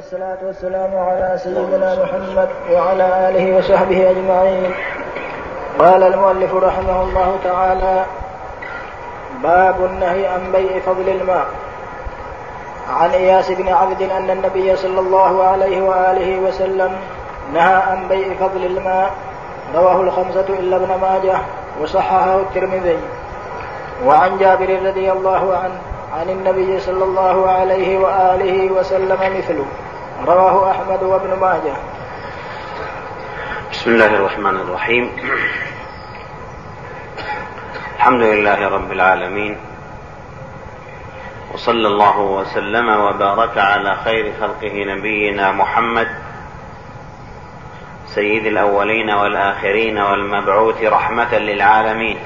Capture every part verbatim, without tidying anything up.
والصلاة والسلام على سيدنا محمد وعلى آله وصحبه أجمعين. قال المؤلف رحمه الله تعالى: باب النهي عن بيع فضل الماء. عن إياس بن عبد أن النبي صلى الله عليه وآله وسلم نهى عن بيع فضل الماء، رواه الخمسة إلا ابن ماجه وصححه الترمذي. وعن جابر رضي الله عنه عن النبي صلى الله عليه وآله وسلم مثله، رواه أحمد وابن ماجه. بسم الله الرحمن الرحيم. الحمد لله رب العالمين، وصلى الله وسلم وبارك على خير خلقه نبينا محمد سيد الأولين والآخرين والمبعوث رحمة للعالمين،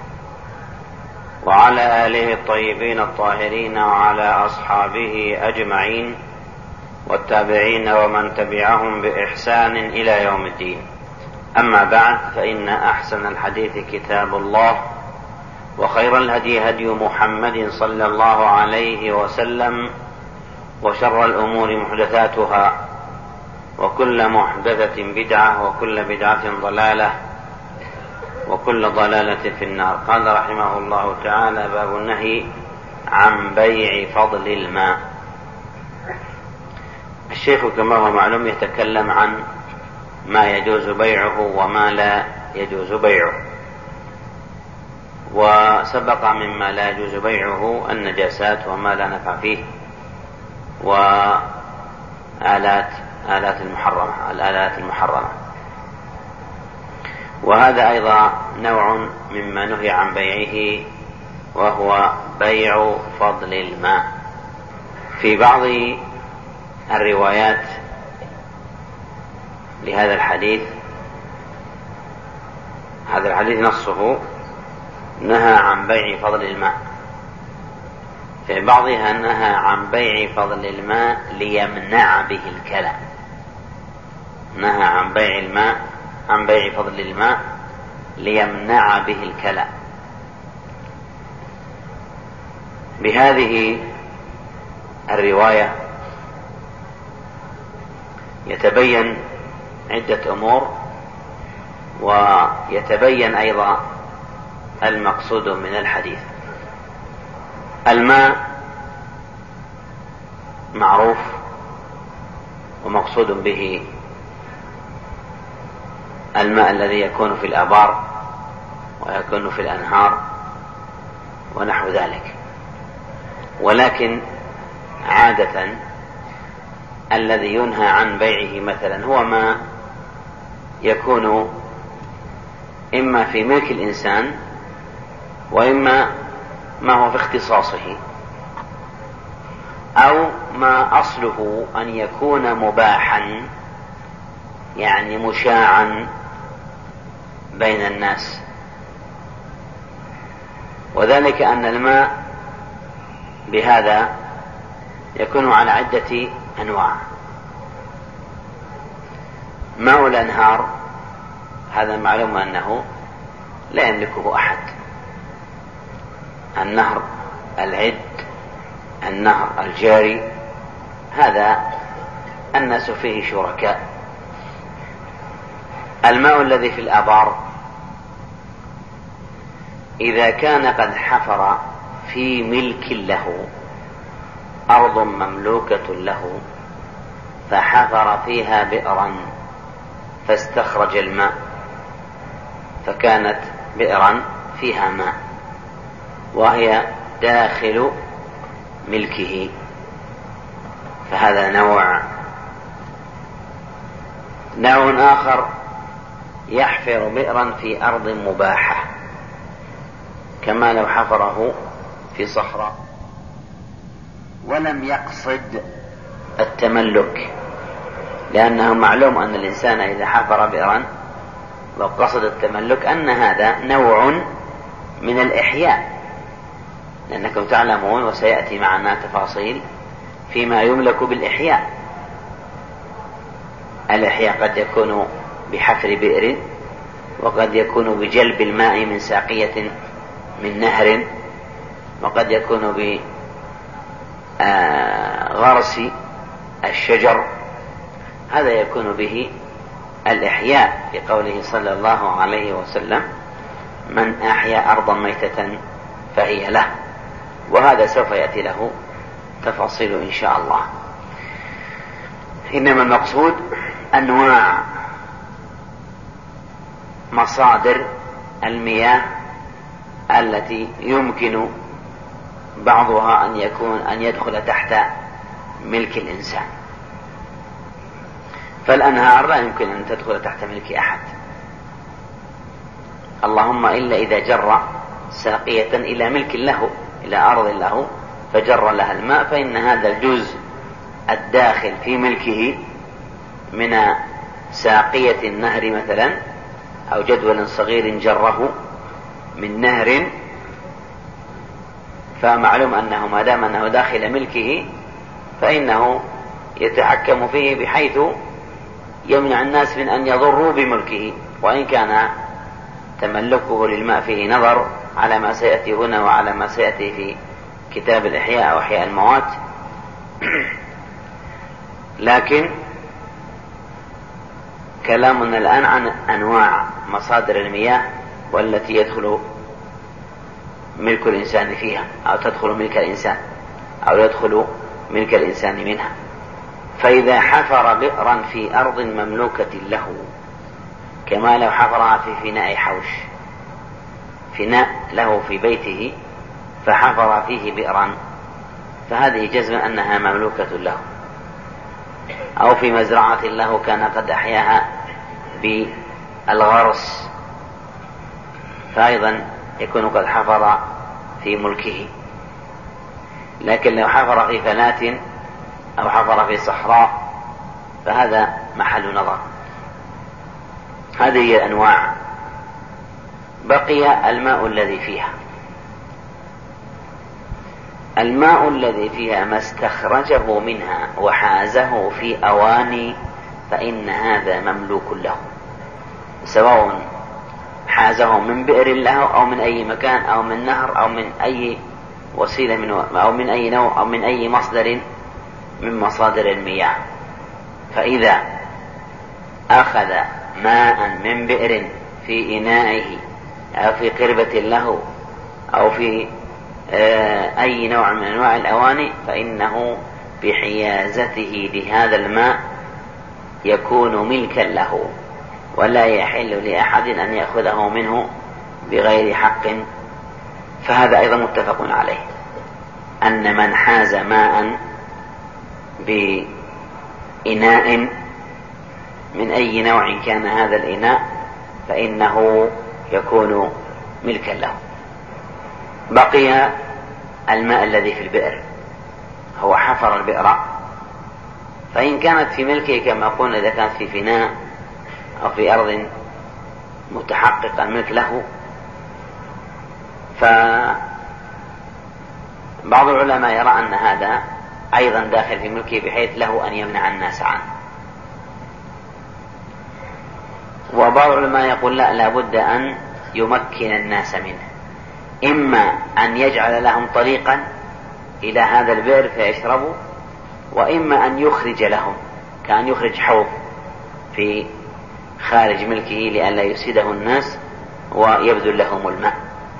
وعلى آله الطيبين الطاهرين وعلى أصحابه أجمعين والتابعين ومن تبعهم بإحسان إلى يوم الدين. أما بعد، فإن أحسن الحديث كتاب الله، وخير الهدي هدي محمد صلى الله عليه وسلم، وشر الأمور محدثاتها، وكل محدثة بدعة، وكل بدعة ضلالة، وكل ضلالة في النار. قال رحمه الله تعالى: باب النهي عن بيع فضل الماء. الشيخ كما هو معلوم يتكلم عن ما يجوز بيعه وما لا يجوز بيعه، وسبق مما لا يجوز بيعه النجاسات وما لا نفع فيه، وآلات آلات المحرمة الآلات المحرمة وهذا أيضا نوع مما نهي عن بيعه، وهو بيع فضل الماء. في بعض الروايات لهذا الحديث، هذا الحديث نصه نهى عن بيع فضل الماء، في بعضها نهى عن بيع فضل الماء ليمنع به الكلى. نهى عن بيع الماء عن بيع فضل الماء ليمنع به الكلى. بهذه الرواية يتبين عدة أمور، ويتبين أيضا المقصود من الحديث. الماء معروف ومقصود به الماء الذي يكون في الآبار ويكون في الأنهار ونحو ذلك، ولكن عادة الذي ينهى عن بيعه مثلا هو ما يكون إما في ملك الإنسان، وإما ما هو في اختصاصه، أو ما أصله أن يكون مباحا، يعني مشاعا بين الناس. وذلك أن الماء بهذا يكون على عدة أنواع. ماء الأنهار هذا معلوم أنه لا يملكه أحد، النهر العد، النهر الجاري، هذا الناس فيه شركاء. الماء الذي في الآبار إذا كان قد حفر في ملك له، أرض مملوكة له، فحفر فيها بئرا فاستخرج الماء، فكانت بئرا فيها ماء وهي داخل ملكه، فهذا نوع. نوع آخر يحفر بئرا في أرض مباحة، كما لو حفره في صحراء ولم يقصد التملك، لأنه معلوم أن الإنسان إذا حفر بئرا لو قصد التملك أن هذا نوع من الإحياء، لأنكم تعلمون وسيأتي معنا تفاصيل فيما يملك بالإحياء. الإحياء قد يكون بحفر بئر، وقد يكون بجلب الماء من ساقية من نهر، وقد يكون بغرس الشجر، هذا يكون به الإحياء في قوله صلى الله عليه وسلم: من أحيا أرضا ميتة فهي له. وهذا سوف يأتي له تفاصيل إن شاء الله. إنما المقصود أنواع مصادر المياه التي يمكن بعضها أن يكون أن يدخل تحت ملك الإنسان. فالأنهار لا يمكن أن تدخل تحت ملك أحد، اللهم إلا إذا جر ساقية إلى ملك له، إلى أرض له، فجر لها الماء، فإن هذا الجزء الداخل في ملكه من ساقية النهر مثلا، أو جدول صغير جره من نهر، فمعلوم أنه ما دام أنه داخل ملكه فإنه يتحكم فيه بحيث يمنع الناس من أن يضروا بملكه. وإن كان تملكه للماء فيه نظر على ما سيأتي هنا وعلى ما سيأتي في كتاب الإحياء وإحياء الموات، لكن كلامنا الآن عن أنواع مصادر المياه والتي يدخل ملك الإنسان فيها، أو تدخل ملك الإنسان، أو يدخل ملك الإنسان منها. فإذا حفر بئرا في أرض مملوكة له، كما لو حفرها في فناء حوش، فناء له في بيته فحفر فيه بئرا، فهذه جزما أنها مملوكة له. أو في مزرعة له كان قد أحياها بالغرس، فأيضا يكون قد حفر في ملكه. لكن لو حفر في فلاة أو حفر في صحراء فهذا محل نظر. هذه هي الأنواع. بقي الماء الذي فيها. الماء الذي فيها ما استخرجه منها وحازه في أواني فإن هذا مملوك له، سواء حازه من بئر له أو من أي مكان أو من نهر أو من أي وسيلة من أو من أي نوع أو من أي مصدر من مصادر المياه. فإذا أخذ ماء من بئر في إنائه أو في قربة له أو في أي نوع من أنواع الأواني فإنه بحيازته لهذا الماء يكون ملكا له، ولا يحل لأحد أن يأخذه منه بغير حق. فهذا أيضا متفق عليه، أن من حاز ماء بإناء من أي نوع كان هذا الإناء فإنه يكون ملكا له. بقي الماء الذي في البئر، هو حفر البئر، فإن كانت في ملكه كما قلنا إذا كانت في فناء أو في أرض متحققة الملك له، فبعض العلماء يرى أن هذا أيضا داخل في ملكه بحيث له أن يمنع الناس عنه، وبعض العلماء يقول لا، لابد أن يمكن الناس منه، إما أن يجعل لهم طريقا إلى هذا البئر فيشربوا، وإما أن يخرج لهم، كأن يخرج حوض في خارج ملكه لئلا يفسده الناس ويبذل لهم الماء.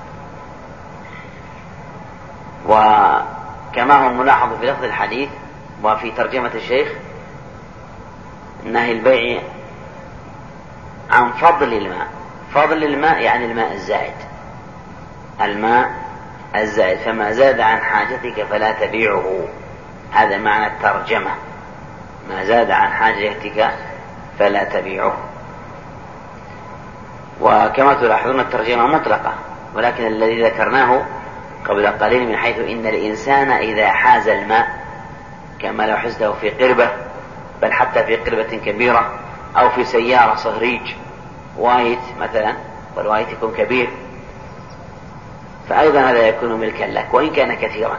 وكما هو ملاحظ في لفظ الحديث وفي ترجمة الشيخ نهي البيع عن فضل الماء. فضل الماء يعني الماء الزائد، الماء الزائد، فما زاد عن حاجتك فلا تبيعه، هذا معنى الترجمة، ما زاد عن حاجتك فلا تبيعه. وكما تلاحظون الترجمة مطلقة، ولكن الذي ذكرناه قبل قليل من حيث إن الإنسان إذا حاز الماء كما لو حزته في قربة، بل حتى في قربة كبيرة أو في سيارة صهريج وايت مثلا، والوايت يكون كبير، فأيضا هذا يكون ملكا لك وإن كان كثيرا،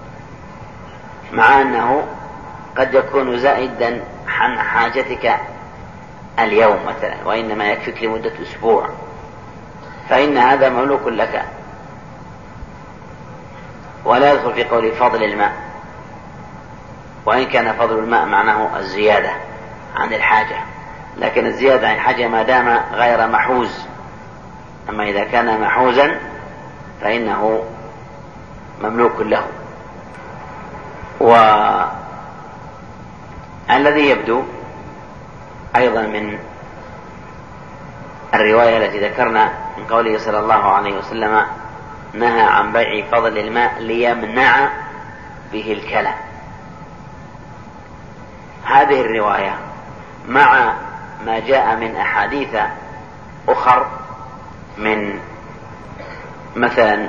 مع أنه قد يكون زائدا عن حاجتك اليوم مثلا وإنما يكفيك لمدة أسبوع، فإن هذا مملوك لك. ولا يدخل في قول فضل الماء، وإن كان فضل الماء معناه الزيادة عن الحاجة، لكن الزيادة عن الحاجة ما دام غير محوز. أما إذا كان محوزا فإنه مملوك له. والذي يبدو أيضا من الرواية التي ذكرنا من قوله صلى الله عليه وسلم نهى عن بيع فضل الماء ليمنع به الكلى، هذه الرواية مع ما جاء من أحاديث أخر من مثلا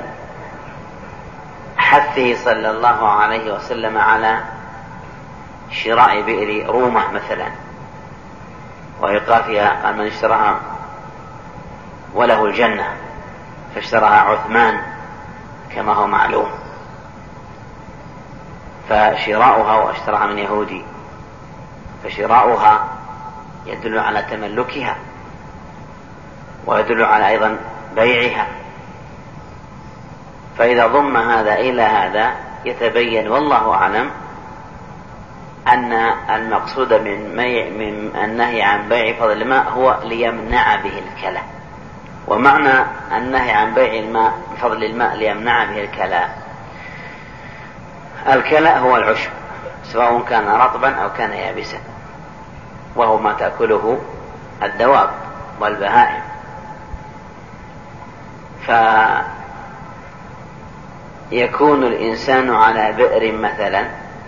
حثه صلى الله عليه وسلم على شراء بئر رومة مثلا وإيقافها، قال من اشتراها وله الجنة، فاشتراها عثمان كما هو معلوم، فشراؤها واشتراها من يهودي، فشراؤها يدل على تملكها ويدل على أيضا بيعها. فإذا ضم هذا إلى هذا يتبين والله أعلم أن المقصود من, من النهي عن بيع فضل الماء هو ليمنع به الكلى. ومعنى النهي عن بيع الماء فضل الماء ليمنع به الكلى، الكلى هو العشب سواء كان رطبا أو كان يابسا، وهو ما تأكله الدواب والبهائم. فيكون الإنسان على بئر مثلا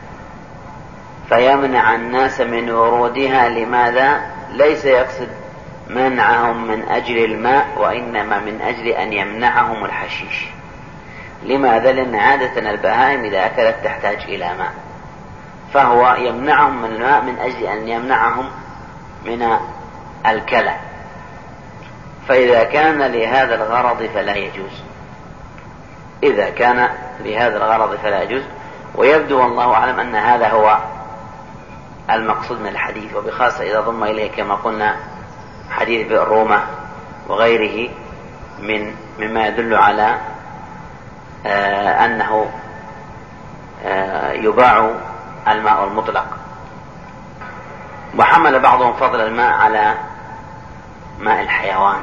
فيمنع الناس من ورودها، لماذا؟ ليس يقصد منعهم من أجل الماء، وإنما من أجل أن يمنعهم الحشيش. لماذا؟ لأن عادة البهائم إذا أكلت تحتاج إلى ماء، فهو يمنعهم من الماء من أجل أن يمنعهم من الكلى. فإذا كان لهذا الغرض فلا يجوز، إذا كان لهذا الغرض فلا يجوز. ويبدو والله أعلم أن هذا هو المقصود من الحديث، وبخاصة إذا ضم إليه كما قلنا حديث بئر رومة وغيره من مما يدل على آه أنه آه يباع الماء المطلق. وحمل بعضهم فضل الماء على ماء الحيوان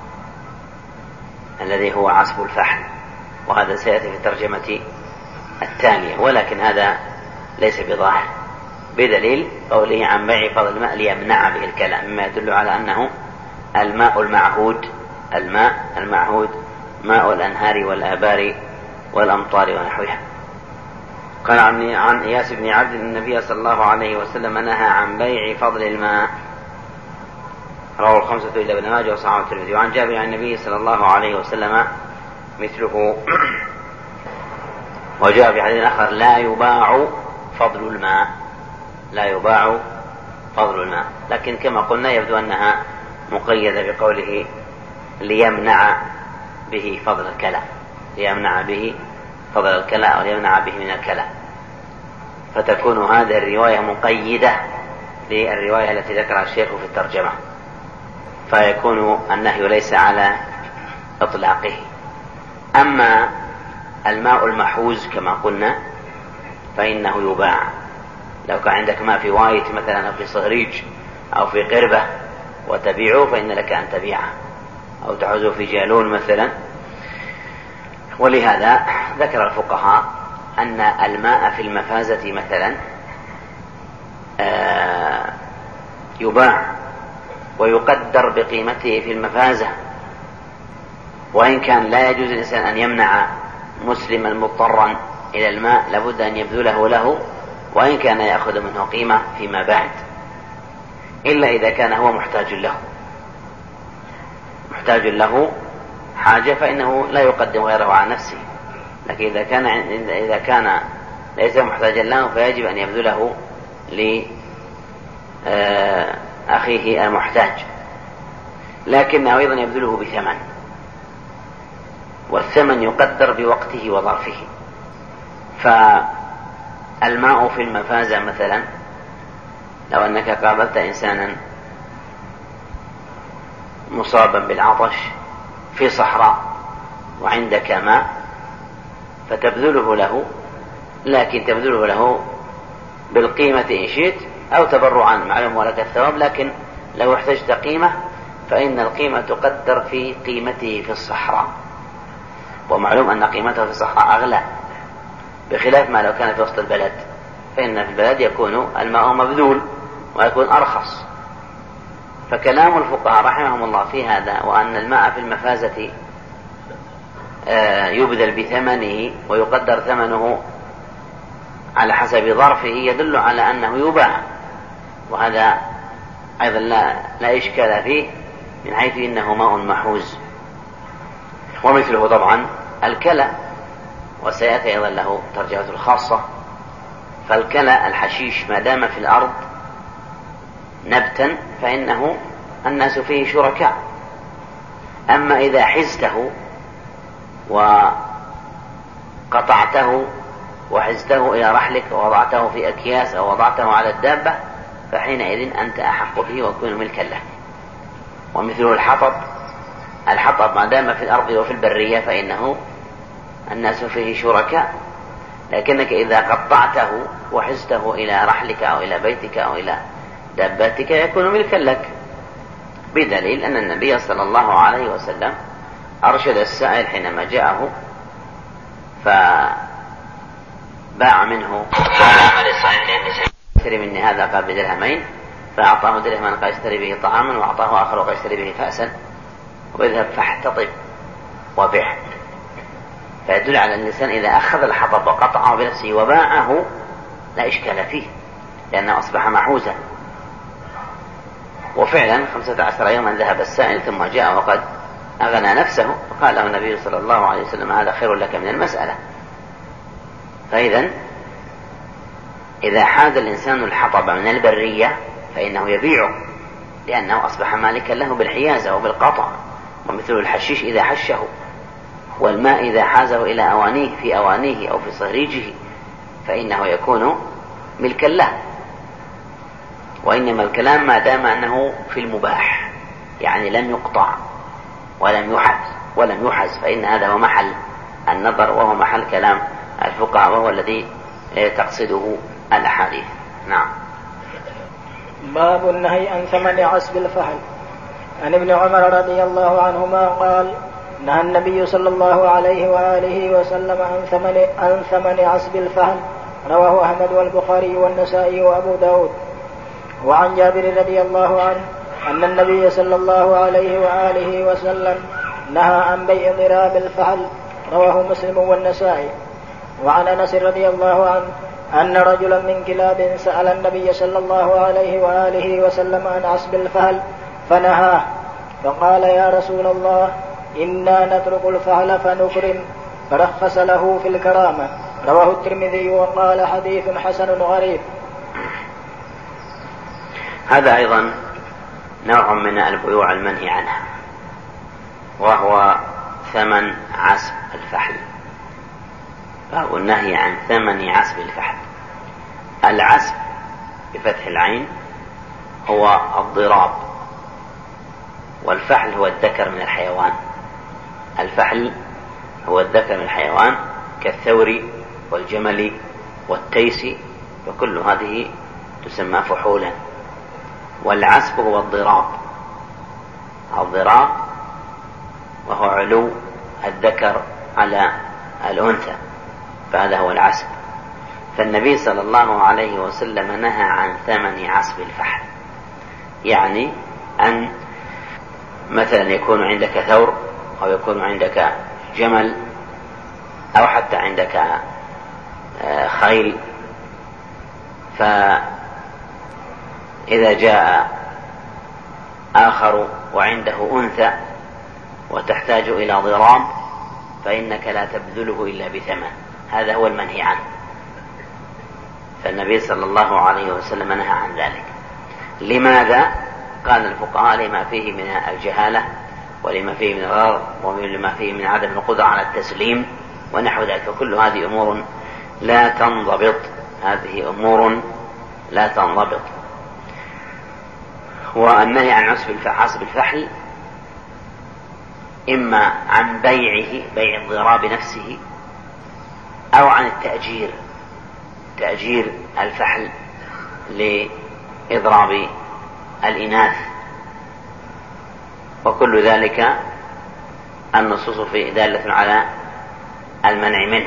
الذي هو عصب الفحل، وهذا سيأتي في الترجمة التالية، ولكن هذا ليس بظاهر، بدليل قوله عن بيع فضل الماء ليمنع به الكلى، مما يدل على أنه الماء المعهود، الماء المعهود ماء الأنهار والآبار والأمطار ونحوها. قال عن إياس بن عبد النبي صلى الله عليه وسلم نهى عن بيع فضل الماء، رواه الخمسة إلا ابن ماجه وصححه الترمذي. وعن جابر عن النبي صلى الله عليه وسلم مثله. وجاء في حديث آخر لا يباع فضل الماء، لا يباع فضل الماء، لكن كما قلنا يبدو أنها مقيدة بقوله ليمنع به فضل الكلى، ليمنع به فضل الكلى أو ليمنع به من الكلى، فتكون هذه الرواية مقيدة للرواية التي ذكرها الشيخ في الترجمة، فيكون النهي ليس على إطلاقه. أما الماء المحوز كما قلنا فإنه يباع. لو كان عندك ماء في وايت مثلا أو في صهريج أو في قربة وتبيعه فإن لك أن تبيعه، أو تحوزه في جالون مثلا. ولهذا ذكر الفقهاء أن الماء في المفازة مثلا آه يباع ويقدر بقيمته في المفازة، وإن كان لا يجوز الإنسان أن يمنع مسلما مضطرا إلى الماء، لابد أن يبذله له، وإن كان يأخذ منه قيمة فيما بعد، إلا إذا كان هو محتاج له محتاج له حاجة فإنه لا يقدم غيره عن نفسه. لكن إذا كان إذا كان ليس محتاجا له فيجب أن يبذله لأخيه المحتاج، لكنه أيضا يبذله بثمن، والثمن يقدر بوقته وظرفه. فالماء في المفازة مثلا، لو أنك قابلت إنسانا مصابا بالعطش في صحراء وعندك ماء فتبذله له، لكن تبذله له بالقيمة إن شئت أو تبرعا، معلوم ولك الثواب، لكن لو احتجت قيمة فإن القيمة تقدر في قيمته في الصحراء، ومعلوم أن قيمته في الصحراء أغلى، بخلاف ما لو كان في وسط البلد، فإن في البلد يكون الماء مبذول ويكون أرخص. فكلام الفقهاء رحمهم الله في هذا، وأن الماء في المفازة يبذل بثمنه ويقدر ثمنه على حسب ظرفه، يدل على أنه يباع، وهذا أيضا لا, لا إشكال فيه من حيث إنه ماء محوز. ومثله طبعا الكلى، وسيأتي أيضا له ترجمة الخاصة. فالكلى الحشيش ما دام في الأرض نبتا فإنه الناس فيه شركاء. أما إذا حزته وقطعته وحزته إلى رحلك ووضعته في أكياس أو وضعته على الدابة فحينئذ أنت أحق به ويكون ملكا له. ومثله الحطب، الحطب ما دام في الأرض وفي البرية فإنه الناس فيه شركاء، لكنك إذا قطعته وحزته إلى رحلك أو إلى بيتك أو إلى دابتك يكون ملكا لك، بدليل أن النبي صلى الله عليه وسلم أرشد السائل حينما جاءه فباع منه اشتري مني هذا قال بدرهمين، فأعطاه درهما قال اشتري به طعاما، وأعطاه آخر قال اشتري به فأسا، واذهب فاحتطب وبيع. فيدل على الإنسان إذا أخذ الحطب وقطعه بنفسه وباعه لا إشكال فيه، لأنه أصبح محوزا. وفعلا خمسة عشر يوما ذهب السائل ثم جاء وقد أغنى نفسه، فقال له النبي صلى الله عليه وسلم هذا خير لك من المسألة. فإذا إذا حاز الإنسان الحطب من البرية فإنه يبيعه، لأنه أصبح مالكا له بالحيازة وبالقطع. ومثل الحشيش إذا حشه، والماء إذا حازه إلى أوانيه في أوانيه أو في صهريجه فإنه يكون ملكا له. وإنما الكلام ما دام أنه في المباح، يعني لم يقطع ولم يحز ولم يحز فإن هذا هو محل النظر، وهو محل كلام الفقهاء، وهو الذي تقصده الأحاديث. نعم. باب النهي عن ثمن عسب الفحل. عن ابن عمر رضي الله عنهما قال نهى النبي صلى الله عليه وآله وسلم عن ثمن عن ثمن عسب الفحل، رواه أحمد والبخاري والنسائي وأبو داود. وعن جابر رضي الله عنه أن النبي صلى الله عليه وآله وسلم نهى عن بيع ضراب الفحل، رواه مسلم والنسائي. وعن أنس رضي الله عنه أن رجلا من كلاب سأل النبي صلى الله عليه وآله وسلم عن عسب الفحل فنهاه، فقال يا رسول الله إنا نترك الفحل فنكرم، فرخص له في الكرامة، رواه الترمذي وقال حديث حسن غريب. هذا أيضا نوع من البيوع المنهي عنها، وهو ثمن عسب الفحل. باب النهي عن ثمن عسب الفحل. العسب بفتح العين هو الضراب، والفحل هو الذكر من الحيوان. الفحل هو الذكر من الحيوان كالثور والجمل والتيس، وكل هذه تسمى فحولا. والعسب هو الضراب، الضراب وهو علو الذكر على الأنثى، فهذا هو العسب. فالنبي صلى الله عليه وسلم نهى عن ثمن عسب الفحل، يعني أن مثلا يكون عندك ثور أو يكون عندك جمل أو حتى عندك خيل، فإذا جاء آخر وعنده أنثى وتحتاج إلى ضراب فإنك لا تبذله إلا بثمن، هذا هو المنهي عنه. فالنبي صلى الله عليه وسلم نهى عن ذلك. لماذا؟ قال الفقهاء لما فيه من الجهالة، ولما فيه من الغرر، ولما فيه من عدم القدرة على التسليم ونحو ذلك. وكل هذه أمور لا تنضبط، هذه أمور لا تنضبط. والنهي عن عسب الفحل إما عن بيعه، بيع الضراب نفسه، أو عن التأجير، تأجير الفحل لإضراب الإناث، وكل ذلك النصوص فيه دالة على المنع منه.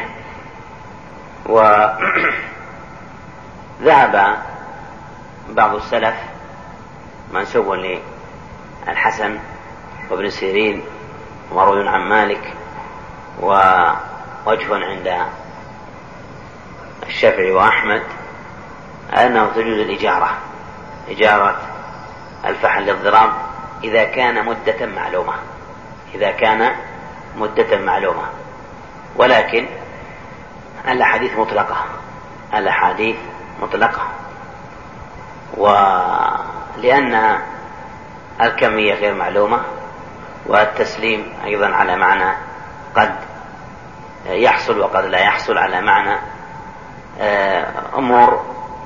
وذهب بعض السلف منسوب للحسن وابن سيرين ومروي عن مالك ووجه عند الشافعي وأحمد أنه تجوز الإجارة إجارة الفحل للضراب إذا كان مدة معلومة إذا كان مدة معلومة ولكن الأحاديث مطلقة الأحاديث مطلقة ولأن الكمية غير معلومة والتسليم أيضا على معنى قد يحصل وقد لا يحصل على معنى أمور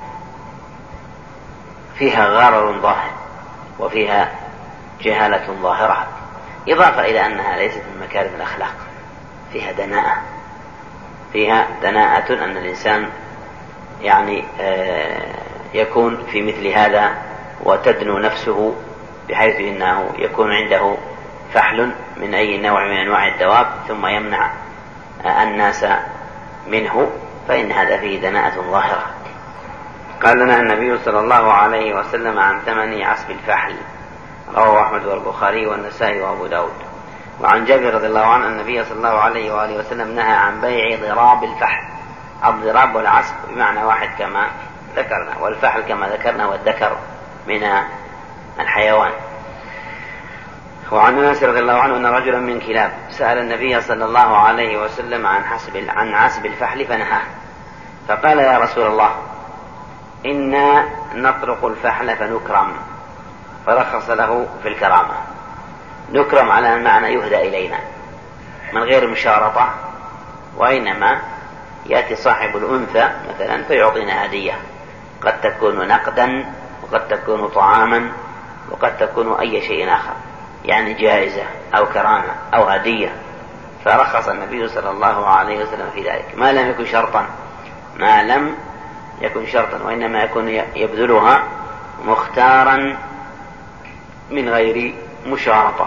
فيها غرر ظاهر وفيها جهالة ظاهرة، إضافة إلى أنها ليست من مكارم الأخلاق، فيها دناءة فيها دناءة أن الإنسان يعني يكون في مثل هذا وتدنو نفسه بحيث إنه يكون عنده فحل من أي نوع من أنواع الدواب ثم يمنع الناس منه، فإن هذا فيه دناءة ظاهرة. قال لنا النبي صلى الله عليه وسلم عن ثمن عسب الفحل، رواه أحمد والبخاري والنسائي وأبو داود. وعن جابر رضي الله عنه أن النبي صلى الله عليه وآله وسلم نهى عن بيع ضراب الفحل. الضراب والعسب بمعنى واحد كما ذكرنا، والفحل كما ذكرنا والذكر من الحيوان. وعن أنس رضي الله عنه أن رجلا من كلاب سأل النبي صلى الله عليه وسلم عن حسب عن عسب الفحل فنهاه، فقال يا رسول الله إنا نطرق الفحل فنكرم، فرخص له في الكرامة. نكرم على المعنى يهدى إلينا من غير مشارطة، وإنما يأتي صاحب الأنثى مثلا فيعطينا هدية، قد تكون نقدا وقد تكون طعاما وقد تكون أي شيء آخر، يعني جائزة أو كرامة أو هدية، فرخص النبي صلى الله عليه وسلم في ذلك ما لم يكن شرطا ما لم يكن شرطا وإنما يكون يبذلها مختارا من غير مشارطة.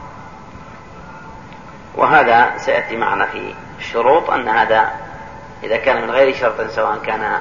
وهذا سيأتي معنا في الشروط أن هذا إذا كان من غير شرط، سواء كان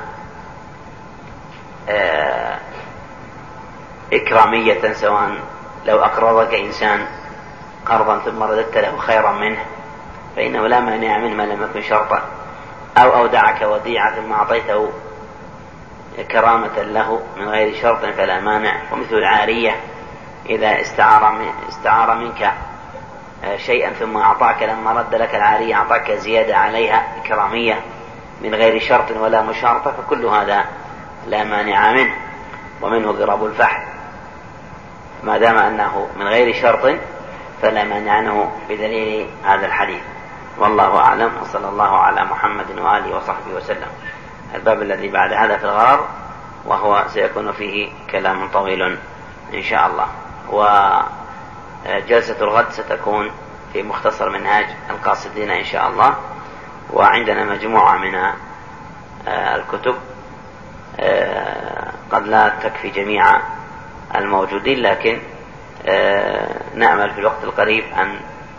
إكرامية، سواء لو أقرضك إنسان قرضا ثم رددت له خيرا منه فإنه لا مانع منه ما لم يكن شرطا، أو أودعك وديعة ثم أعطيته كرامة له من غير شرط فلا مانع. ومثل العارية إذا استعار, استعار منك شيئا ثم أعطاك لما رد لك العارية أعطاك زيادة عليها إكرامية من غير شرط ولا مشارطة، فكل هذا لا مانع منه. ومنه ضرب الفحل ما دام أنه من غير شرط فلا مانع عنه بدليل هذا الحديث. والله أعلم، وصلى الله على محمد وآله وصحبه وسلم. الباب الذي بعد هذا في الغرر، وهو سيكون فيه كلام طويل إن شاء الله. وجلسة الغد ستكون في مختصر منهاج القاصدين إن شاء الله، وعندنا مجموعة من الكتب قد لا تكفي جميع الموجودين، لكن نأمل في الوقت القريب أن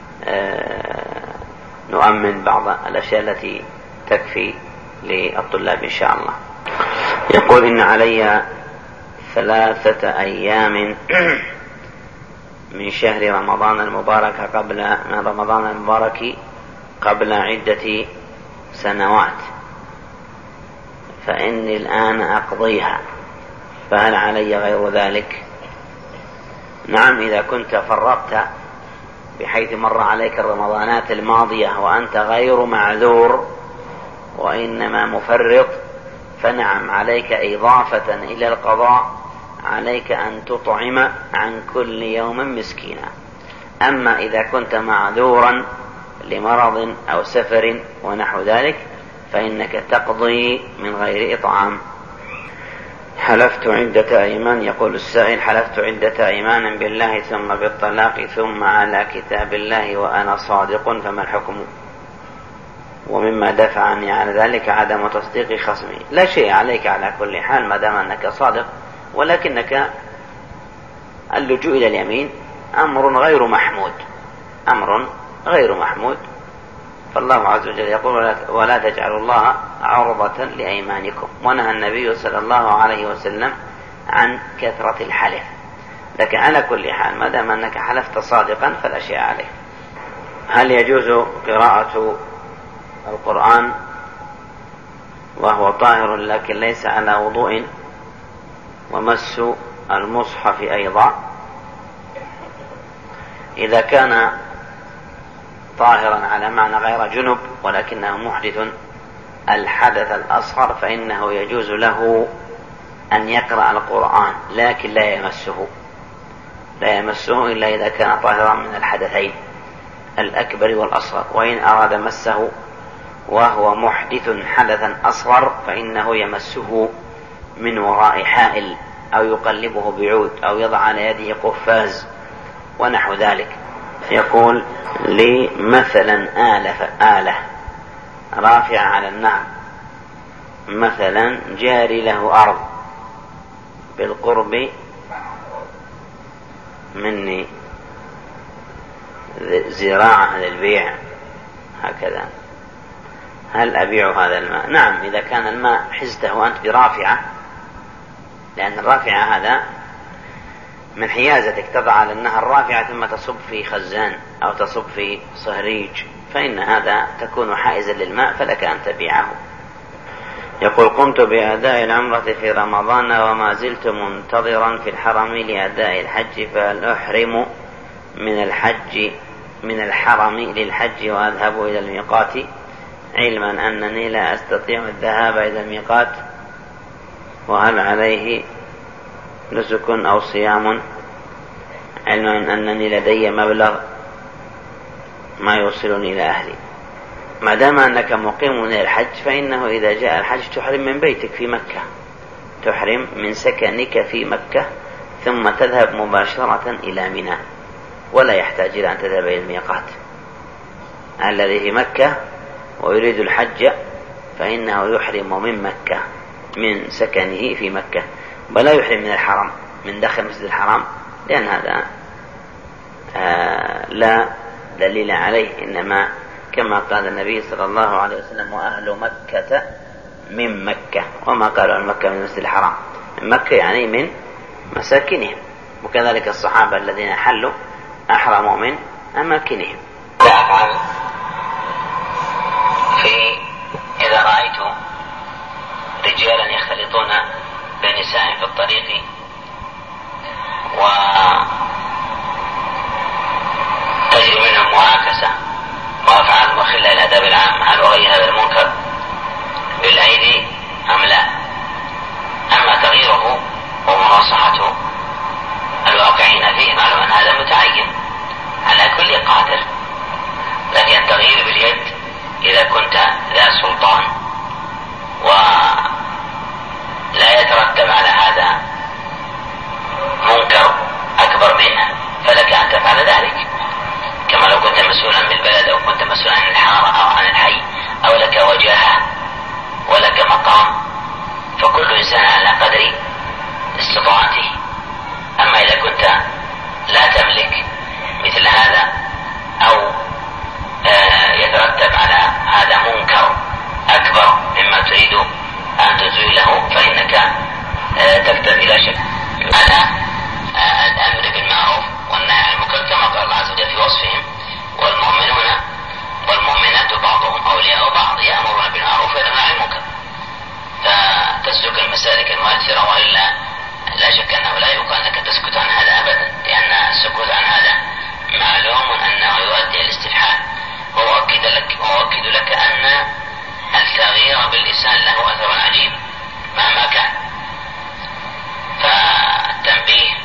نؤمن بعض الأشياء التي تكفي للطلاب إن شاء الله. يقول إن علي ثلاثة أيام من شهر رمضان المبارك قبل من رمضان المبارك قبل عدة سنوات، فإني الآن أقضيها، فهل علي غير ذلك؟ نعم، إذا كنت فرطت بحيث مر عليك الرمضانات الماضية وأنت غير معذور وإنما مفرط، فنعم عليك إضافة إلى القضاء عليك أن تطعم عن كل يوم مسكينا. أما إذا كنت معذورا لمرض أو سفر ونحو ذلك فإنك تقضي من غير إطعام. حلفت عدة أيمان، يقول السائل: حلفت عدة أيمان بالله ثم بالطلاق ثم على كتاب الله وأنا صادق، فما الحكم؟ ومما دفعني على ذلك عدم تصديق خصمي. لا شيء عليك على كل حال ما دام أنك صادق، ولكنك اللجوء إلى اليمين أمر غير محمود، أمر غير محمود. فالله عز وجل يقول: ولا تجعلوا الله عرضة لأيمانكم. ونهى النبي صلى الله عليه وسلم عن كثرة الحلف. لكن على كل حال ما دام أنك حلفت صادقا فلا شيء عليك. هل يجوز قراءة القرآن وهو طاهر لكن ليس على وضوء، ومس المصحف أيضا؟ إذا كان طاهرا على معنى غير جنب ولكنه محدث الحدث الأصغر فإنه يجوز له أن يقرأ القرآن، لكن لا يمسه لا يمسه إلا إذا كان طاهرا من الحدثين الأكبر والأصغر. وإن أراد مسه وهو محدث حدثا أصغر فإنه يمسه من وراء حائل، أو يقلبه بعود، أو يضع على يده قفاز ونحو ذلك. يقول لي مثلا آلة آلة رافعة على النار، مثلا جاري له أرض بالقرب مني زراعة للبيع هكذا، هل أبيع هذا الماء؟ نعم، إذا كان الماء حزته أنت برافعة، لأن الرافعة هذا من حيازتك، تضع على النهر الرافعة ثم تصب في خزان أو تصب في صهريج، فإن هذا تكون حائزا للماء فلك أن تبيعه. يقول: قمت بأداء العمرة في رمضان وما زلت منتظرا في الحرم لأداء الحج، فهل أحرم من الحج من الحرم للحج وأذهب إلى الميقات، علما أنني لا أستطيع الذهاب إلى الميقات؟ وهل عليه نسك أو صيام، علما أنني لدي مبلغ ما يوصلني إلى أهلي؟ ما دام أنك مقيم من الحج فإنه إذا جاء الحج تحرم من بيتك في مكة، تحرم من سكنك في مكة ثم تذهب مباشرة إلى منى، ولا يحتاج إلى أن تذهب إلى الميقات. الذي في مكة ويريد الحج فإنه يحرم من مكة من سكنه في مكة، ولا يحرم من الحرم من داخل مسجد الحرام، لأن هذا آه لا دليل عليه. إنما كما قال النبي صلى الله عليه وسلم: وأهل مكة من مكة، وما قالوا عن مكة من مسجد الحرام، من مكة يعني من مساكنهم. وكذلك الصحابة الذين حلوا أحرموا من أماكنهم. لا أفعل في إذا رأيت رجالا يختلطون بنساء في الطريق وتجري منهم معاكسة وأفعال مخلة الأدب العام، هل أغير هذا المنكر بالأيدي أم لا؟ أما تغييره ومناصحته الواقعين فيه معلوم أن هذا متعين على كل قادر، لكن التغيير باليد إذا كنت ذا سلطان ولا يترتب على هذا منكر أكبر منه فلك أن تفعل ذلك، كما لو كنت مسؤولا بالبلد أو كنت مسؤولا عن الحارة أو عن الحي أو لك وجاهة ولك مقام، فكل إنسان على قدر استطاعته. أما إذا كنت لا تملك مثل هذا أو آه يترتب على هذا منكر أكبر مما تريد أن تزيله فإنك آه تكتفي لا شك على آه الأمر بالمعروف والنهي عن المنكر، كما قال الله عز وجل في وصفهم: والمؤمنون والمؤمنات بعضهم أولياء بعض يأمرون بالمعروف وينهون عن المنكر. فتسلك المسالك المؤثرة، وإلا لا شك أنه لا يمكن أنك تسكت عن هذا أبدا، لأن السكوت عن هذا معلوم أنه يؤدي الاستلحاد. وأؤكد لك, وأؤكد لك أن التغيير باللسان له أثر عجيب مهما كان. فالتنبيه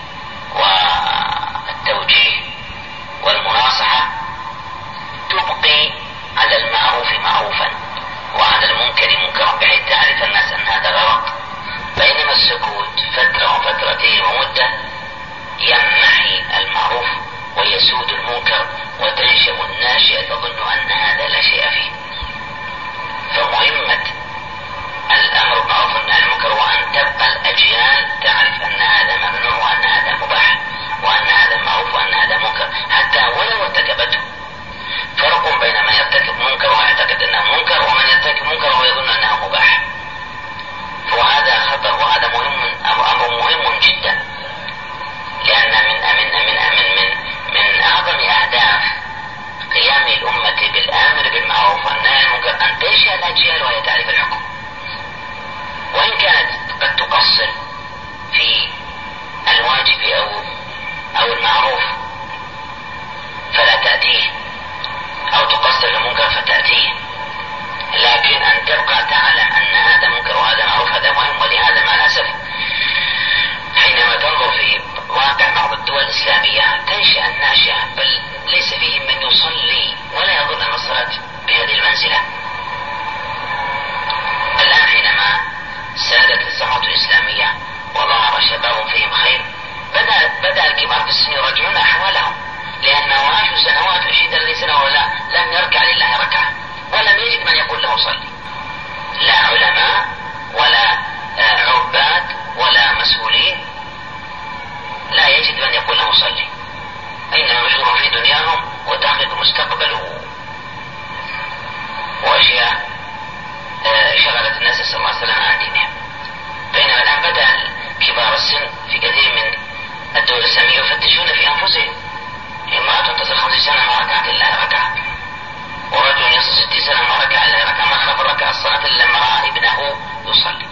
والتوجيه والمناصحة تبقي على المعروف معروفا وعلى المنكر منكرا، بحيث تعرف الناس أن هذا غلط. بينما السكوت فترة وفترتين ومدة يمنحي المعروف ويسود المنكر، وتنشأ الناشئة تظن أن هذا لا شيء فيه. الناشئة، بل ليس فيهم من يصلي ولا يظن أن الصلاة بهذه المنزلة. الآن حينما سادت الثورة الإسلامية وظهر شباب فيهم خير، بدأ, بدأ الكبار في السن يراجعون أحوالهم، لأنه عاشوا سنوات عشرين ثلاثين سنة ولا لم يركع لله ركعة، ولم يجد من يقول له صلي، لا علماء ولا عباد ولا مسؤولين، لا يجد من يقول له صلي، إنما مشغول في دنياهم وتحقيق مستقبله وأشياء شغلت الناس صلى الله عليه وسلم عن دينهم. بينما الآن بدأ كبار السن في كثير من الدول الإسلامية يفتشون في أنفسهم. امرأة تصل خمس سنة ما ركعت إلا ركعة، ورجل يصل ست سنة ما ركع إلا ركعة، ما خاف ركع الصلاة إلا لما رأى ابنه يصلي.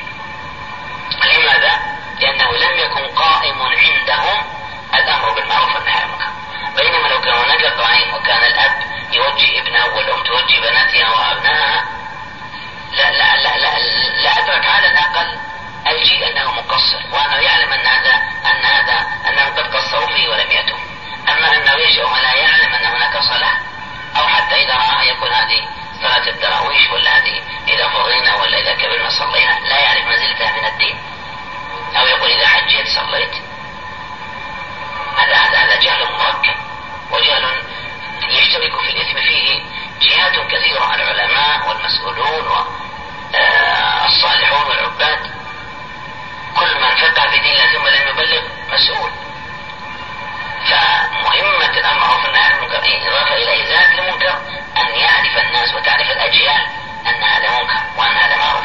لماذا؟ لأنه لم يكن قائم عندهم الأمر بالمعروف والنهي عن المنكر. بينما لو كان هناك قائم وكان الأب يوجه ابنه والأم توجه بناتها وأبنائها، لا لا لا لا, لا أدرك على الأقل الجيل أنه مقصر، وأنه يعلم أن هذا أن هذا أنهم قد قصروا فيه ولم يأتوا. أما أنه يشاء ولا يعلم أن هناك صلاة، أو حتى إذا رأى يقول هذه صلاة التراويح ولا هذه إذا فضينا ولا إذا كبرنا صلينا، لا يعرف منزلتها من الدين، أو يقول إذا حجيت صليت. هذا هذا هذا جهل مركب، وجهل يشترك في الإثم فيه جهات كثيرة، العلماء والمسؤولون والصالحون والعباد، كل من فقه في دين الله ثم لم يبلغ مسؤول. فمهمة الأمر معروف والنهي عن المنكر إضافة إلى إزالة المنكر أن يعرف الناس وتعرف الأجيال أن هذا منكر وأن هذا معروف.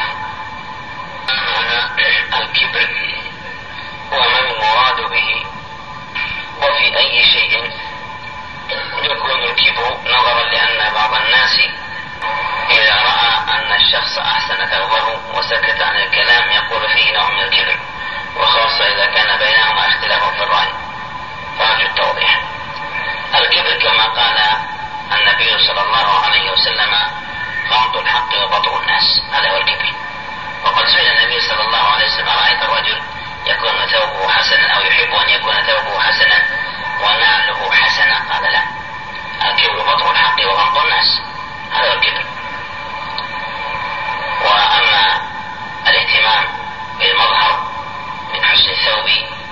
الكبر وما المراد به، وفي أي شيء يكون الكبر، نظرا لأن بعض الناس إذا رأى أن الشخص أحسن ثوبه وسكت عن الكلام يقول فيه نوع من الكبر، وخاصة إذا كان بينهما اختلاف في الرأي. فأرجو التوضيح. الكبر كما قال النبي صلى الله عليه وسلم غمط الحق وبطر الناس، هذا هو الكبر. وقد سئل النبي صلى الله عليه وسلم: رأيت الرجل يكون ثوبه حسنا أو يحب أن يكون ثوبه حسنا ونعله حسنا؟ قال لا، الكبر بطر الحق وغمط الناس، هذا هو الكبر. وأما الاهتمام بالمظهر من حسن الثوب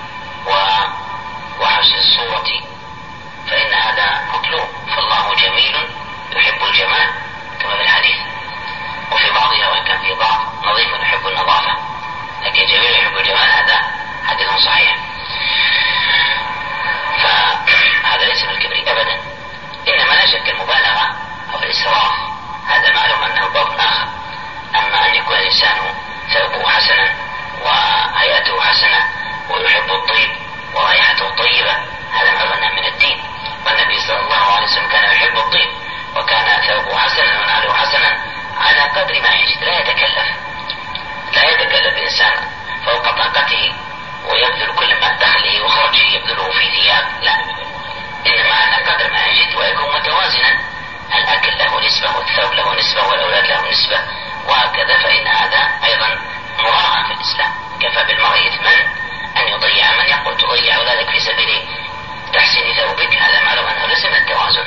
وحسن الصورة فإن هذا مطلوب، فالله جميل يحب الجمال كما في الحديث، وفي بعضها وإن كان في بعض نظيف يحب النظافة، لكن جميل يحب الجمال هذا حديث صحيح. فهذا ليس من الكبر أبدا، إنما لا شك المبالغة أو الإسراف هذا معلوم أنه باب آخر. أما أن يكون الإنسان ثوبه حسنا وهيئته حسنة ويحب الطيب ورائحته طيبة، هذا معلوم من الدين. والنبي صلى الله عليه وسلم كان يحب الطيب وكان ثوبه حسنا ونعله حسنا على قدر ما يجد، لا يتكلف لا يتكلف الإنسان فوق طاقته ويبذل كل ما دخله وخرجه يبذله في ثياب، لا، إنما على قدر ما يجد ويكون متوازنا. الأكل له نسبة والثوب له نسبة والأولاد له نسبة وهكذا، فإن هذا أيضا مراعاة في الإسلام. كفى بالمرء إثما أن يضيع من يقول تضيع أولادك في سبيل تحسين ثوبك، هذا معلوم أنه ليس من التوازن.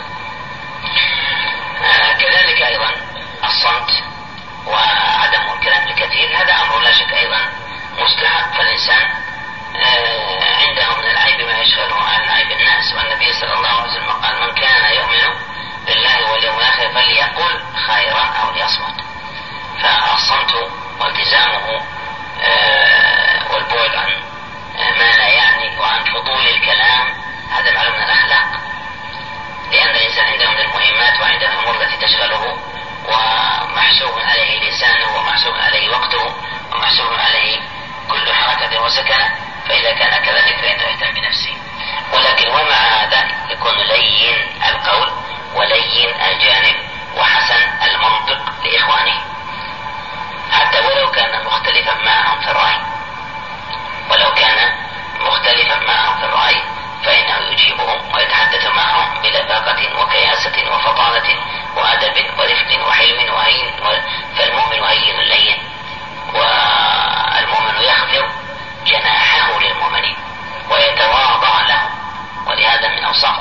آه كذلك أيضا الصمت وعدم الكلام الكثير، هذا أمر لا شك أيضا مستحب، فالإنسان آه عنده من العيب ما يشغله عن عيب الناس. والنبي صلى الله عليه وسلم قال: من كان يؤمن بالله واليوم الآخر فليقل خيرا أو ليصمت. فالصمت والتزامه آه والبعد عن آه ما لا يعني وعن فضول الكلام هذا معلوم من الأخلاق، لأن الإنسان عنده من المهمات وعنده الأمور التي تشغله ومحسوب عليه لسانه ومحسوب عليه وقته ومحسوب عليه كل حركة وسكنة، فإذا كان كذلك فإنه يهتم بنفسه. ولكن ومع هذا يكون لين القول ولين الجانب وحسن المنطق لإخوانه، حتى ولو كان مختلفا معهم في الرأي ولو كان مختلفا معهم في الرأي فإنه يجيبهم ويتحدث معهم بلباقة وكياسة وفطانة وأدب ورفق وحلم وهين. فالمؤمن هين لين، والمؤمن يخفض جناحه للمؤمنين ويتواضع له، ولهذا من أوصاف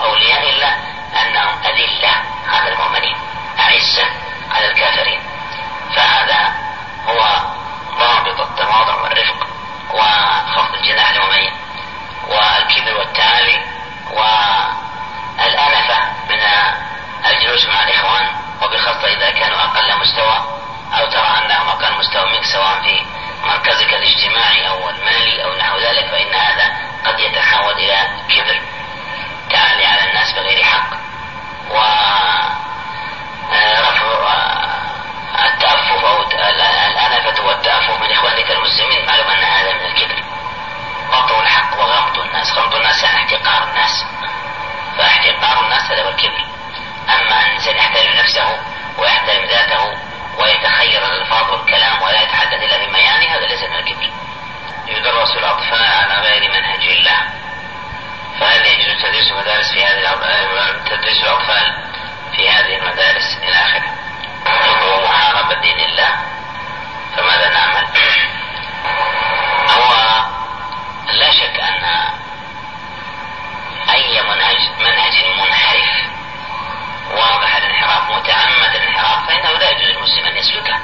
المسلم أن يسلكه.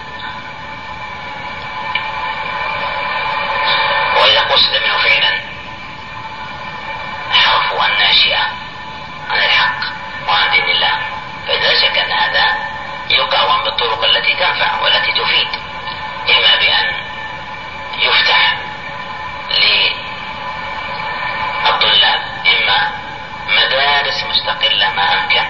وإذا قصد منه فعلا حرفه الناشئة عن الحق وعن دين الله فلا شك أن هذا يقاوم بالطرق التي تنفع والتي تفيد، إما بأن يفتح للطلاب إما مدارس مستقلة ما أمكن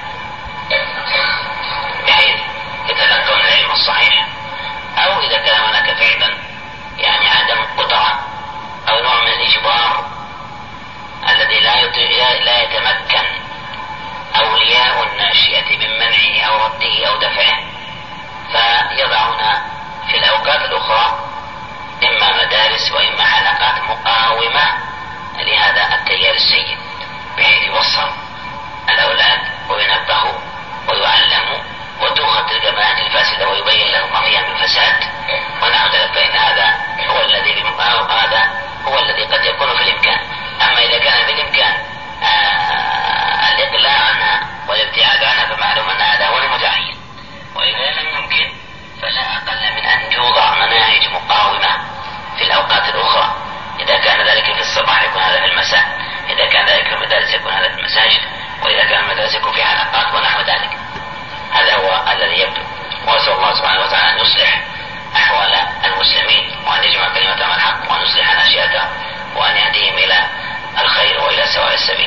بحيث يتلقون العلم الصحيح، أو إذا كان هناك فعلا يعني عدم قدرة أو نوع من الإجبار الذي لا لا يتمكن أولياء الناشئة من منعه أو رده أو دفعه، فيضعون في الأوقات الأخرى إما مدارس وإما حلقات مقاومة لهذا التيار السيء، بحيث يوصل الأولاد وينبهوا ويعلموا وتؤخذ الجماعات الفاسدة ويبين لهم ما فيها من فساد ونحو ذلك، فإن هذا هو الذي هذا هو الذي قد يكون في الإمكان. أما إذا كان في الإمكان آه الإقلاع عنها والابتعاد عنها فمعلوم أن هذا هو المتعين، وإذا لم يمكن فلا أقل من أن يوضع مناهج مقاومة في الأوقات الأخرى. إذا كان ذلك في الصباح يكون هذا في المساء، إذا كان ذلك في المدارس يكون هذا في المساجد، وإذا كان المدارس يكون في حلقات ونحو ذلك. هذا هو الذي يبدو، وأسأل الله سبحانه وتعالى أن يصلح أحوال المسلمين وأن يجمع كلمتهم الحق وأن يصلح ناشئتهم وأن يهديهم إلى الخير وإلى سواء السبيل.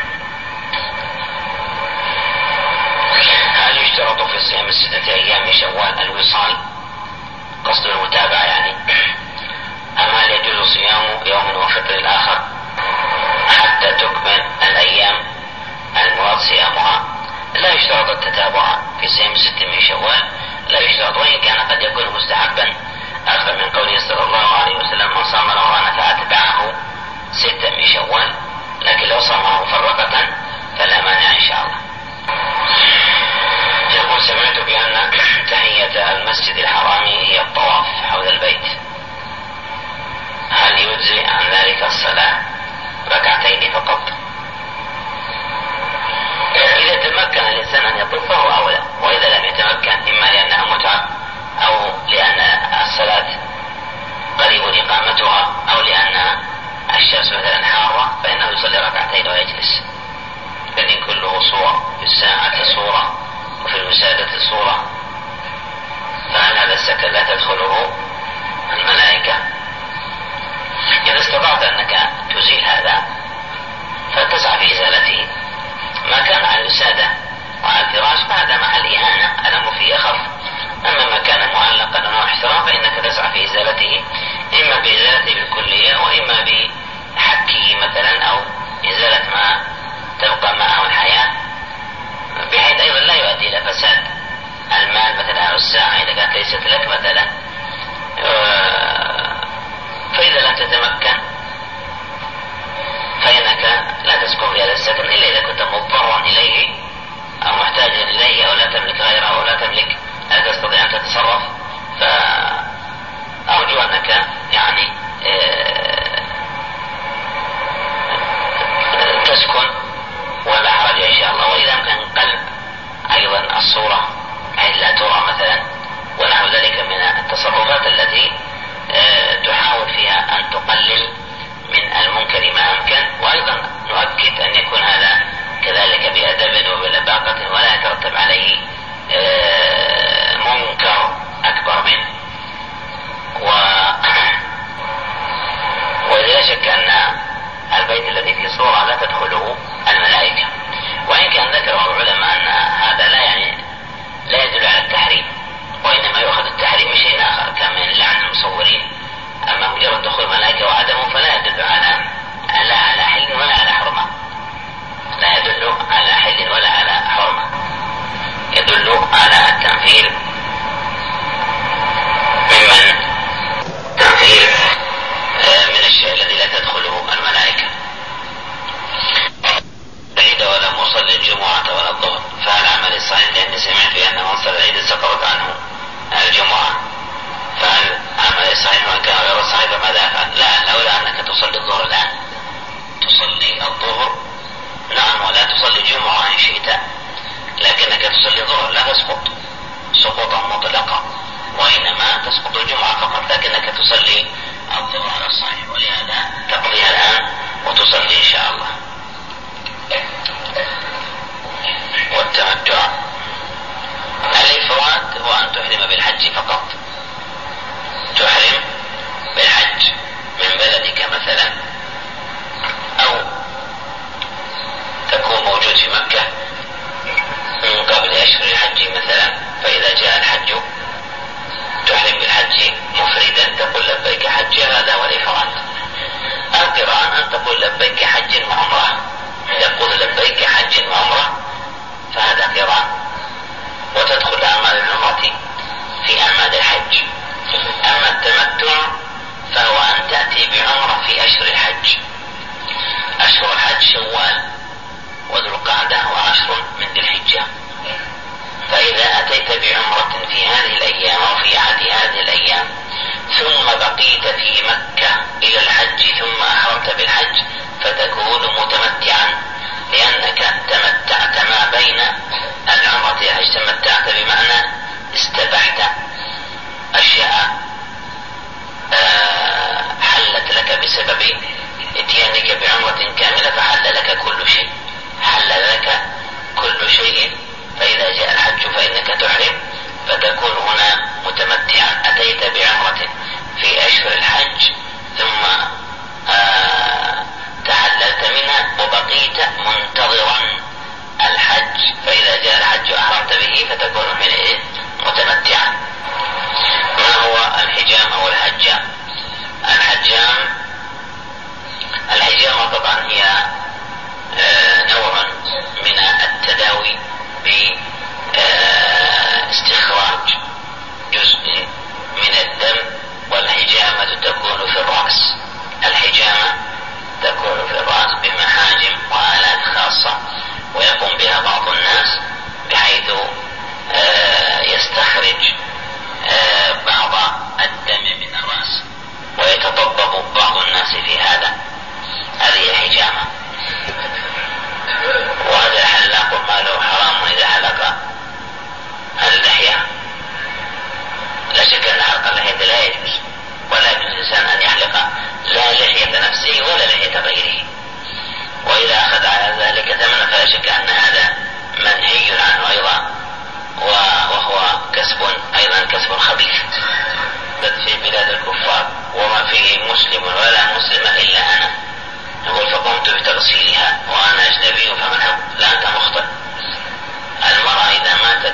هل يشترط في صيام الستة أيام من شوال الوصال قصد المتابعة يعني، أم هل يجوز صيام يوم وفطر الآخر حتى تكمل الأيام المراد صيامها؟ لا يشترط التتابع في صيام ست من شوال، لا يشترط، وإن كان قد يكون مستحبا أخذ من قوله صلى الله عليه وسلم من صام رمضان فأتبعه ستة من شوال، لكن لو صامه مفرقة فلا مانع إن شاء الله. يقول سمعت بأن تحية المسجد الحرام هي الطواف حول البيت، هل يجزي عن ذلك الصلاة ركعتين فقط؟ إذا تمكن الإنسان أن يطوف فهو أولى، وإذا لم يتمكن إما لأنها متعة أو لأن الصلاة قريب إقامتها أو لأن الشمس مثلا حارة فإنه يصلي ركعتين ويجلس، لأن كله صورة، في الساعة صورة وفي الوسادة صورة، فهل هذا السكن لا تدخله الملائكة؟ إذا استطعت أنك تزيل هذا فتسعى في إزالته. ما كان على الوسادة وعلى الفراش فهذا محل إهانة الأمر فيه أخف، أما ما كان معلقا أو احترام فإنك تسعى في إزالته، إما بإزالته بالكلية وإما بحكه مثلا أو إزالة ما تبقى معه الحياة، بحيث أيضا لا يؤدي إلى فساد المال مثلا أو الساعة إذا كانت ليست لك مثلا. فإذا لم تتمكن فإنك لا تسكن في هذا السكن إلا إذا كنت مضطرا إليه أو محتاجا إليه أو لا تملك غيره أو لا تملك لا تستطيع أن تتصرف، فأرجو أنك يعني تسكن ولا حرج إن شاء الله. وإذا أمكن قلب أيضا الصورة بحيث لا ترى مثلا ونحو ذلك من التصرفات التي تحاول فيها أن تقلل من المنكر ما أمكن، وأيضا نؤكد أن يكون هذا كذلك بأدب وبلباقة ولا يترتب عليه منكر أكبر منه. و... ولا شك أن البيت الذي فيه صورة لا تدخله الملائكة، وإن كان ذكر العلماء أن هذا لا يعني لا يدل على التحريم، وإنما يؤخذ التحريم من شيء آخر كما لعن المصورين، أما مجرد دخول الملائكة وعدمه فلا يدل على لا على حل ولا على حرمة، لا يدل على حل ولا على حرمة، يدل على التنفير ممن تنفير من الشيء الذي لا تدخله الملائكة. بعيد ولم أصلي الجمعة ولا الظهر فهل عمل صحيح؟ لأني سمعت بأن من صلى العيد سقطت عنه الجمعة، فهل عمل صحيح وإن كان غير صحيح فماذا أفعل؟ لا، لولا أنك تصلي الظهر الآن تصلي الظهر على الصحيح، ولهذا تقضيها الآن وتصلي إن شاء الله. والتمتع الإفراد هو أن تحرم بالحج فقط، تحرم بالحج من بلدك مثلا، أو تكون موجود في مكة من قبل أشهر الحج مثلا، فإذا جاء الحج تحرم بالحج مفردا تقول لبيك حج، هذا هو الإفراد. القران أن تقول لبيك حج وعمرة، تقول لبيك حج وعمرة فهذا قران، وتدخل أعمال العمرة في أعمال الحج. أما التمتع فهو أن تأتي بعمرة في أشهر الحج. أشهر الحج شوال وذو القعدة وعشر من ذي الحجة، فإذا أتيت بعمرة في هذه الأيام أو في أحد هذه الأيام ثم بقيت في مكة إلى الحج ثم أحرمت بالحج فتكون متمتعا، لأنك تمتعت ما بين العمرة والحج. تمتعت بمعنى استبحت أشياء حلت لك بسبب اتيانك بعمرة كاملة، فحل لك كل شيء، حل لك كل شيء. فإذا جاء الحج فإنك تحرم فتكون هنا متمتعا، أتيت بعمرة في أشهر الحج ثم آه تحللت منها وبقيت منتظرا الحج، فإذا جاء الحج أحرمت به فتكون حينئذ متمتعا. ما هو الحجام أو الحجام؟ الحجام الحجامة طبعا هي آه نوع من التداوي باستخراج جزء من الدم، والحجامة تكون في الرأس. الحجامة تكون في الرأس بمحاجم وآلات خاصة ويقوم بها بعض الناس، بحيث يستخرج بعض الدم من الرأس ويتطبب بعض الناس في هذا. هذه الحجامة. وهذا الحلاق ما له حرام إذا حلق اللحية، لا شك أن حلق اللحية لا يجوز، ولا يجوز الإنسان أن يحلق لا لحية نفسه ولا لحية غيره، وإذا أخذ على ذلك ثمنا فلا شك أن هذا منهي عنه أيضا، وهو كسب أيضا كسب خبيث. في بلاد الكفار وما فيه مسلم ولا مسلم إلا أنا، يقول فقمت بتغسيلها وأنا أجنبي فمن حق، لا أنت مخطئ. المرأة إذا ماتت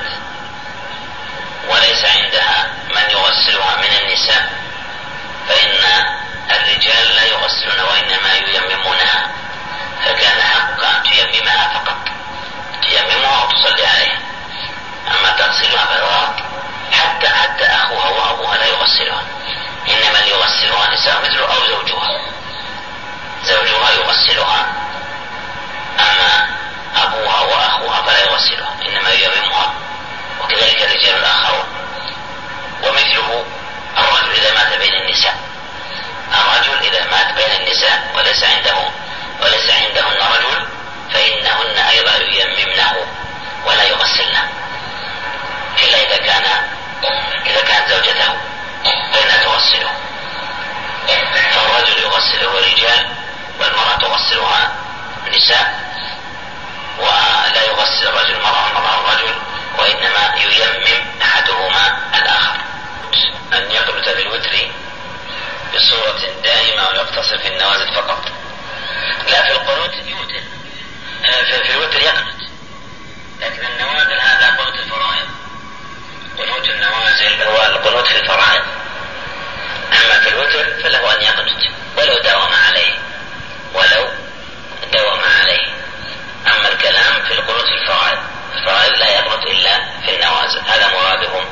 وليس عندها من يغسلها من النساء فإن الرجال لا يغسلون وإنما ييممونها، فكان حقا تيممها فقط، تيممها وتصلي عليها. أما تغسلها فالغلط، حتى حتى أخوها وأبوها لا يغسلها، إنما اللي يغسلها نساء مثله أو زوجها، زوجها يغسلها، أما أبوها وأخوها فلا يغسلها إنما ييممها، وكذلك الرجال الآخرون. ومثله الرجل إذا مات بين النساء، الرجل إذا مات بين النساء وليس عنده وليس عندهن رجل فإنهن أيضا ييممنه ولا يغسلنه، إلا إذا كان إذا كانت زوجته فإنها تغسله. فالرجل يغسله رجال والمرأة تغسلها نساء، ولا يغسل الرجل المرأة والمرأة الرجل، وإنما ييمم أحدهما الآخر. أن يقنت بالوتر بصورة دائمة ويقتصر في النوازل فقط، لا في القنوت يوتر، في الوتر يقنت، لكن النوازل هذا قنوت الفرائض. قنوت النوازل هو القنوت في الفرائض، أما في الوتر فله أن يقنت ولو داوم عليه ولو داوم عليه. أما الكلام في القنوت في الفرائض، الفرائض لا يقنت إلا في النوازل، هذا مرادهم.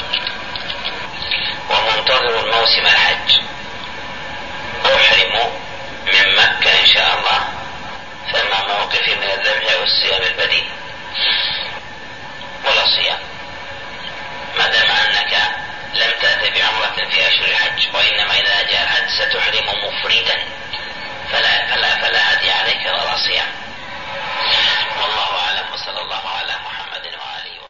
ومنتظر الموسم الحج أحرم من مكة إن شاء الله، فما موقفي من الذبح والصيام البديل ولا صيام، ما دام أنك لم تأتي بعمرة في أشهر الحج، وإنما إذا جاء الحج ستحرم مفردا فلا, فلا